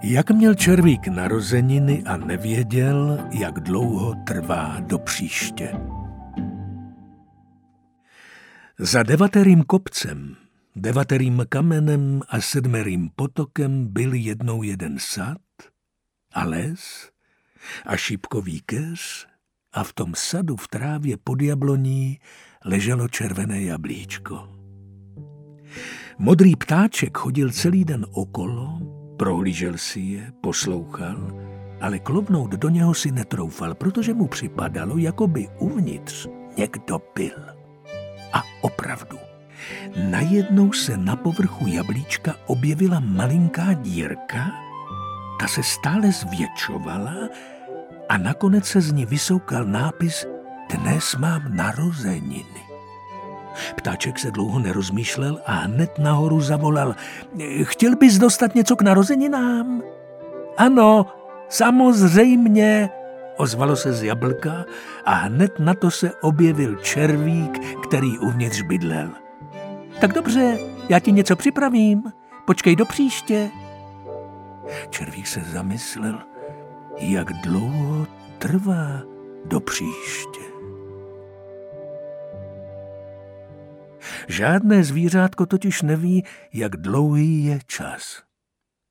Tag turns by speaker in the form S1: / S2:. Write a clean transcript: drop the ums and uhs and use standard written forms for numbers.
S1: Jak měl červík narozeniny a nevěděl, jak dlouho trvá do příště. Za 9. kopcem, 9. kamenem a 7. potokem byl jednou jeden sad a les a šípkový keř a v tom sadu v trávě pod jabloní leželo červené jablíčko. Modrý ptáček chodil celý den okolo, prohlížel si je, poslouchal, ale klobnout do něho si netroufal, protože mu připadalo, jako by uvnitř někdo byl. A opravdu, najednou se na povrchu jablíčka objevila malinká dírka, ta se stále zvětšovala a nakonec se z ní vysoukal nápis Dnes mám narozeniny. Ptáček se dlouho nerozmýšlel a hned nahoru zavolal: Chtěl bys dostat něco k narozeninám? Ano, samozřejmě, ozvalo se z jablka a hned na to se objevil červík, který uvnitř bydlel. Tak dobře, já ti něco připravím, počkej do příště. Červík se zamyslel, jak dlouho trvá do příště. Žádné zvířátko totiž neví, jak dlouhý je čas.